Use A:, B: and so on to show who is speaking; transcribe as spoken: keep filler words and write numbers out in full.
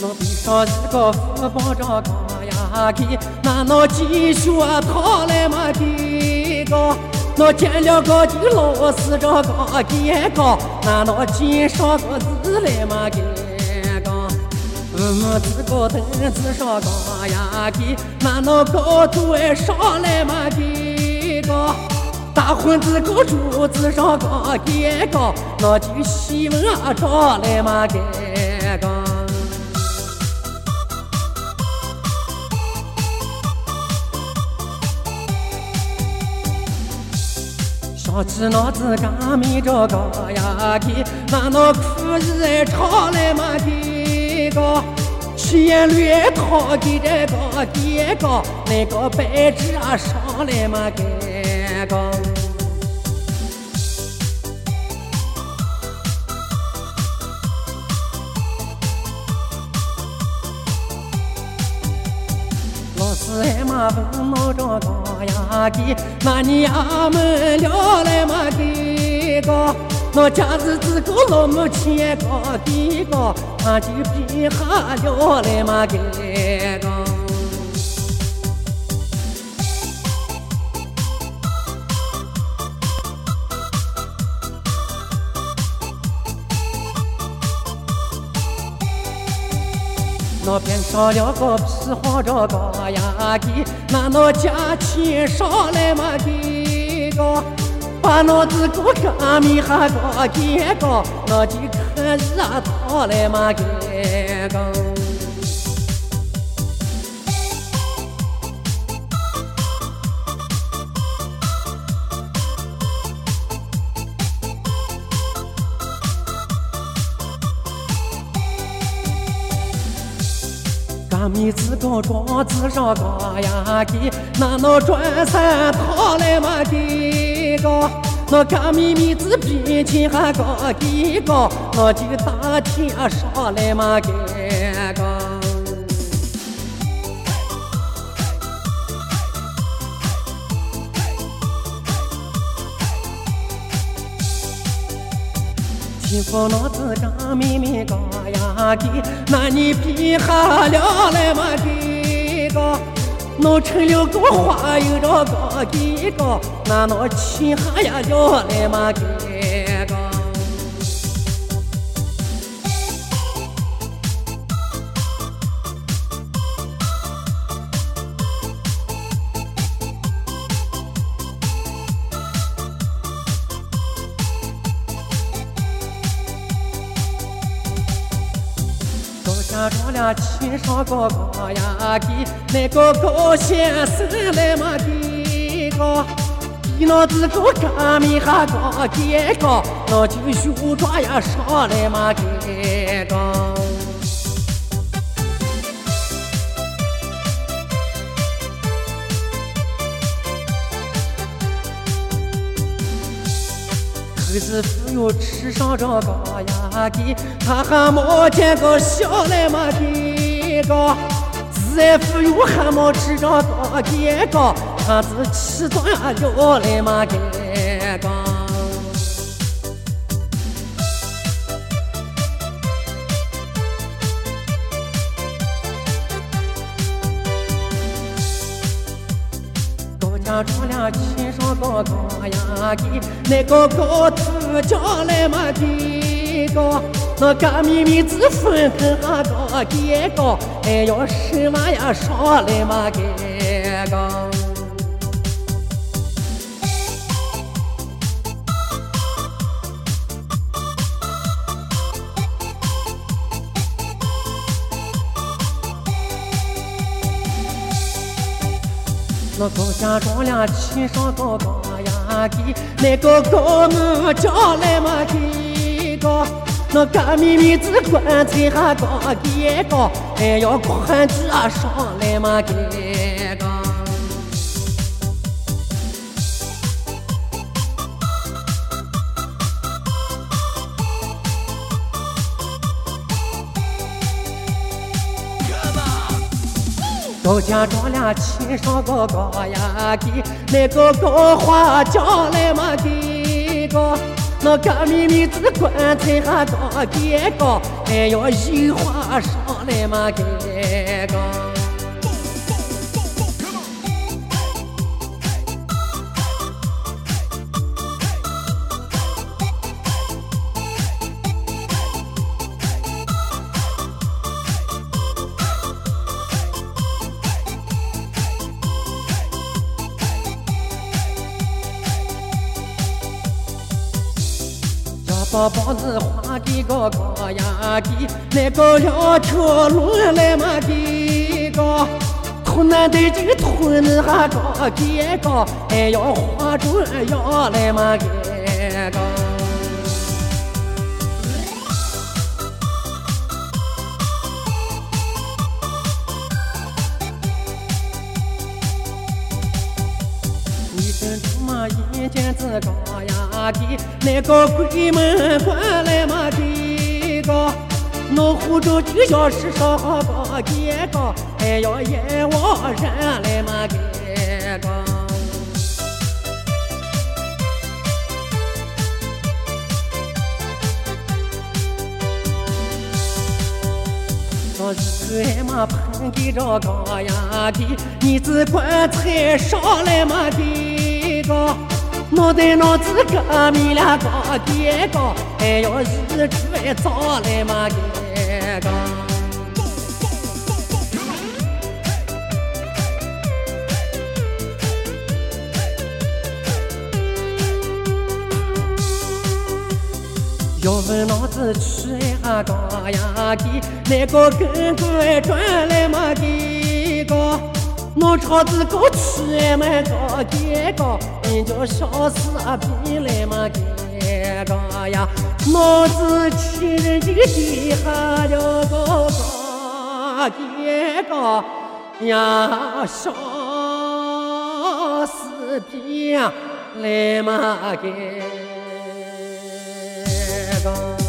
A: 我背上一个福包着高呀给，那那继续讨来嘛给个，我见了个的老师这个给个，那那记上个字来嘛给个，我这个凳子上高呀给，那那高度上来嘛给个。大混子个柱子上个给个，那就西门啊找来嘛给个。想起那子干没着个呀给，那那苦日长来嘛给个。七言绿桃给这个给个，那个白纸啊上来嘛给个。老师还嘛问我这个呀给，那你俺们聊来嘛给个。那家子自个老母亲个给个，他就比下聊来嘛给个。那边上了个皮黄这个呀给，那那家亲上来嘛给个。把那子个干米哈个给个，那就看热讨来嘛给个。干米子个庄子上个呀给，那那转山讨来嘛给个。那干米米子边前还个给个，那就大天上来嘛给个。听说那子干米米个呀给，那你比下了来嘛给个。弄成了个花有这个给个，那那亲下呀了来嘛给个。家庄俩亲上个个呀给，那个高先生来嘛给个，比那子个干米哈个给个，那就有抓呀上来嘛给个。可是只有吃上这个呀给，他还没见个小来嘛给个，自富有还没吃这个给个，他是吃端呀了来嘛给个。家庄俩亲上个个呀给，那个高头叫来嘛给个，那干米米子分分哈个给个，哎要什么呀上来嘛给个。那高家庄俩亲上个个呀给，那个高我叫来嘛给个，那干米米子棺材还个给个，哎要宽子啊上来嘛给个。高家庄俩亲上个个呀给，那个高花叫来嘛给个， 那干米米子棺材还高给高，哎哟，银花上来嘛给高。宝宝子画的个高呀的，那个两条路来嘛的个，图南的这个图子还高的个，哎要画中要来嘛的个。一见子高呀的，那个鬼门关来嘛的个，那湖州的小市上高的个，哎呀阎王人来嘛的个。那日头嘛喷给着高呀的，你只棺材上来嘛的个。脑袋脑子革命了高的高，哎哟日出早来嘛的高。要问脑子吃呀高呀的，那个跟拐转来嘛的高。脑肠子高吃嘛高的高，人家小死病来嘛的高呀，脑子吃人这个地下了高高的高呀，小死病来嘛的高。